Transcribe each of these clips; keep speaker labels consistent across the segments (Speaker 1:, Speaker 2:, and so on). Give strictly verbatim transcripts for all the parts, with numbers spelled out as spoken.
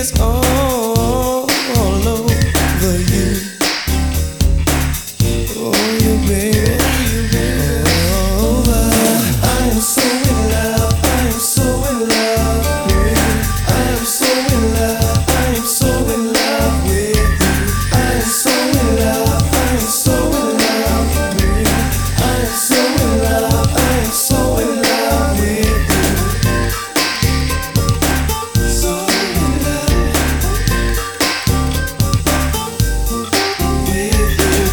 Speaker 1: is all, all over you. Oh, you baby, you baby. Oh, I, I am so in love. I am so in love with you. I am so in love. I am so in love with you. I am so in love. I am so in love with you. I am so in love. I am so in love with you. So in love with you.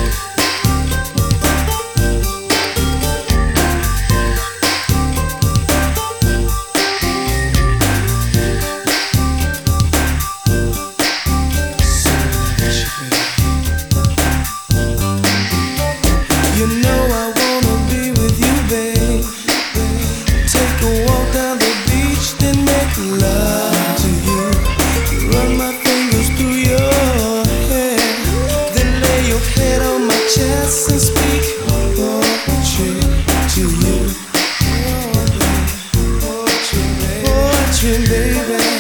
Speaker 1: You know I wanna be with you, babe. Take a walk down the beach, then make love to you. Run my fingers through your hair, then lay your head on my chest and speak poetry to you. Poetry, baby. Poetry, baby.